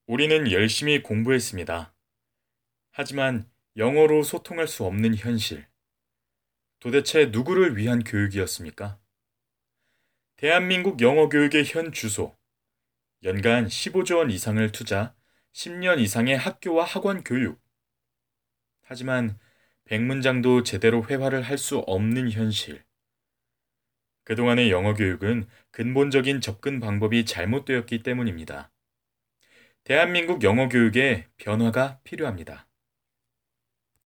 우리는 열심히 공부했습니다. 하지만 영어로 소통할 수 없는 현실. 도대체 누구를 위한 교육이었습니까? 대한민국 영어 교육의 현 주소. 연간 15조 원 이상을 투자, 10년 이상의 학교와 학원 교육. 하지만 100문장도 제대로 회화를 할 수 없는 현실. 그동안의 영어 교육은 근본적인 접근 방법이 잘못되었기 때문입니다. 대한민국 영어 교육에 변화가 필요합니다.